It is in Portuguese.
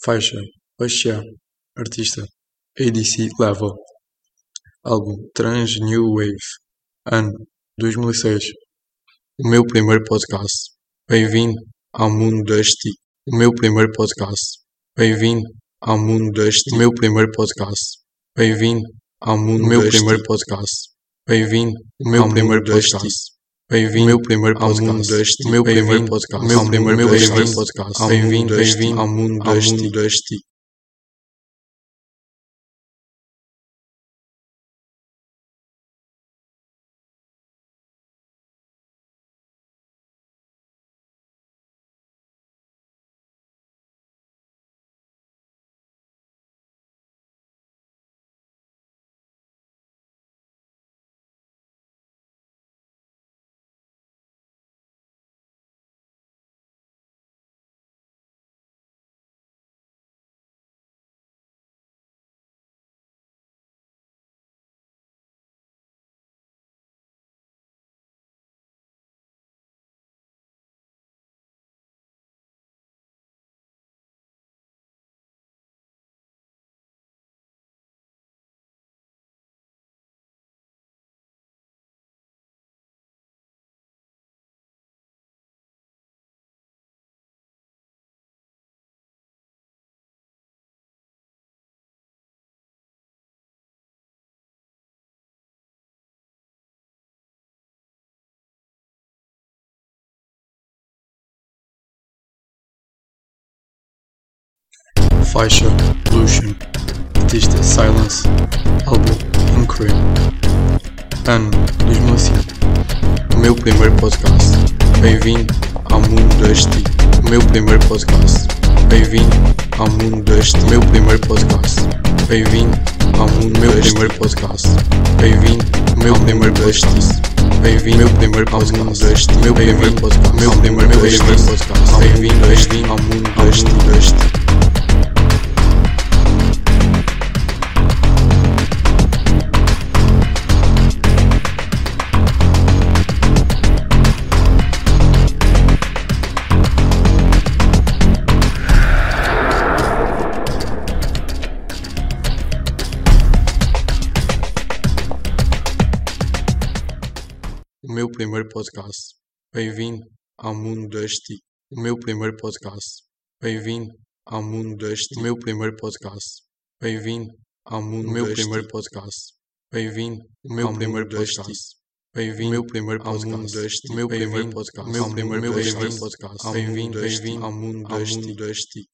Faixa, Ocean, artista, ADC Level, álbum Trans New Wave, ano 2006. O meu primeiro podcast. Bem-vindo ao mundo deste. O meu primeiro podcast. Bem-vindo ao mundo deste. O meu primeiro podcast. Bem-vindo ao mundo deste. O meu primeiro podcast. Bem-vindo ao meu primeiro podcast. Bem-vindo ao meu primeiro podcast. O meu primeiro podcast. O meu primeiro podcast. Bem-vindo ao mundo deste. Faixa, Pollution, artista Silence, álbum Incream, ano 2005. O meu primeiro podcast. Bem-vindo ao mundo deste. O meu primeiro podcast. Bem-vindo ao mundo deste. O meu primeiro podcast. Bem-vindo ao mundo meu primeiro podcast. Bem-vindo ao meu primeiro podcast. Bem-vindo ao meu primeiro podcast. Meu primeiro podcast. Meu primeiro podcast. Bem-vindo ao mundo deste. O meu primeiro podcast. Bem-vindo ao mundo deste. O meu primeiro podcast. Bem-vindo ao mundo deste. O meu primeiro podcast. Bem-vindo ao mundo meu primeiro podcast. Bem-vindo ao meu primeiro podcast. Bem-vindo ao meu primeiro podcast. O meu primeiro podcast. Meu primeiro podcast. Bem-vindo ao mundo deste.